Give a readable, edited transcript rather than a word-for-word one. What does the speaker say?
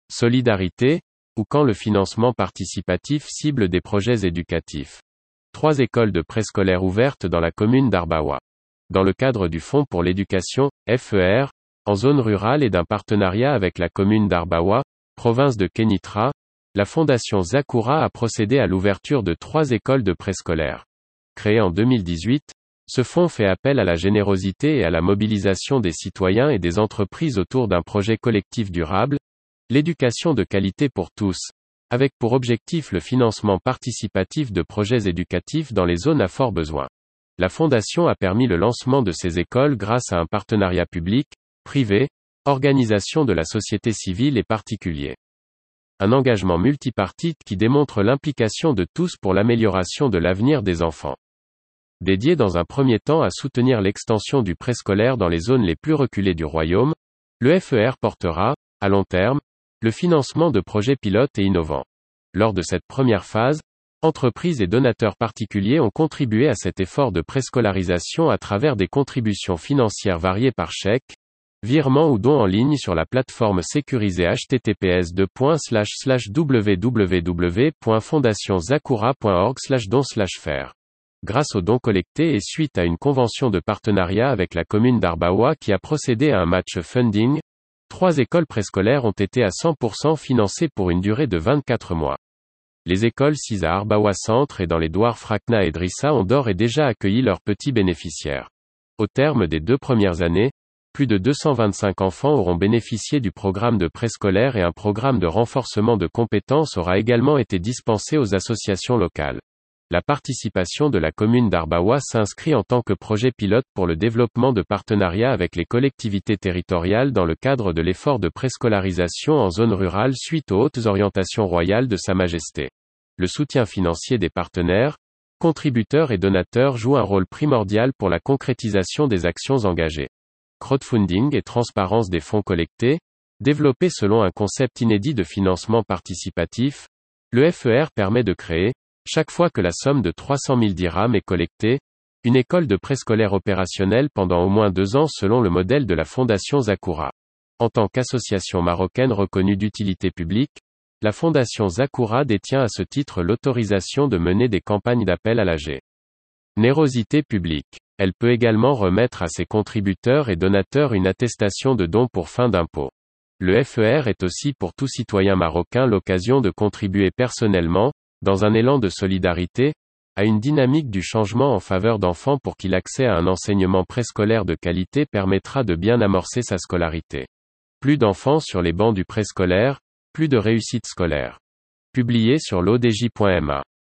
solidarité, ou quand le financement participatif cible des projets éducatifs. 3 écoles de préscolaire ouvertes dans la commune d'Arbawa. Dans le cadre du Fonds pour l'éducation, FER, en zone rurale et d'un partenariat avec la commune d'Arbawa, province de Kénitra, la fondation Zakura a procédé à l'ouverture de 3 écoles de préscolaire. Créée en 2018, ce fonds fait appel à la générosité et à la mobilisation des citoyens et des entreprises autour d'un projet collectif durable, l'éducation de qualité pour tous, avec pour objectif le financement participatif de projets éducatifs dans les zones à fort besoin. La fondation a permis le lancement de ces écoles grâce à un partenariat public, privé, organisation de la société civile et particuliers. Un engagement multipartite qui démontre l'implication de tous pour l'amélioration de l'avenir des enfants. Dédié dans un premier temps à soutenir l'extension du préscolaire dans les zones les plus reculées du royaume, le FER portera, à long terme, le financement de projets pilotes et innovants. Lors de cette première phase, entreprises et donateurs particuliers ont contribué à cet effort de préscolarisation à travers des contributions financières variées par chèque, virement ou don en ligne sur la plateforme sécurisée https://www.fondationsakura.org/don/faire. Grâce aux dons collectés et suite à une convention de partenariat avec la commune d'Arbawa qui a procédé à un match funding, 3 écoles préscolaires ont été à 100% financées pour une durée de 24 mois. Les écoles 6 à Arbawa Centre et dans les douars Frakna et Drissa ont d'ores et déjà accueilli leurs petits bénéficiaires. Au terme des 2 premières années, plus de 225 enfants auront bénéficié du programme de préscolaire et un programme de renforcement de compétences aura également été dispensé aux associations locales. La participation de la commune d'Arbawa s'inscrit en tant que projet pilote pour le développement de partenariats avec les collectivités territoriales dans le cadre de l'effort de préscolarisation en zone rurale suite aux hautes orientations royales de Sa Majesté. Le soutien financier des partenaires, contributeurs et donateurs joue un rôle primordial pour la concrétisation des actions engagées. Crowdfunding et transparence des fonds collectés, développés selon un concept inédit de financement participatif, le FER permet de créer, chaque fois que la somme de 300 000 dirhams est collectée, une école de préscolaire opérationnelle pendant au moins 2 ans selon le modèle de la fondation Zakura. En tant qu'association marocaine reconnue d'utilité publique, la fondation Zakura détient à ce titre l'autorisation de mener des campagnes d'appel à la générosité publique. Elle peut également remettre à ses contributeurs et donateurs une attestation de don pour fin d'impôt. Le FER est aussi pour tout citoyen marocain l'occasion de contribuer personnellement, dans un élan de solidarité, à une dynamique du changement en faveur d'enfants pour qui l'accès à un enseignement préscolaire de qualité permettra de bien amorcer sa scolarité. Plus d'enfants sur les bancs du préscolaire, plus de réussite scolaire. Publié sur l'odj.ma.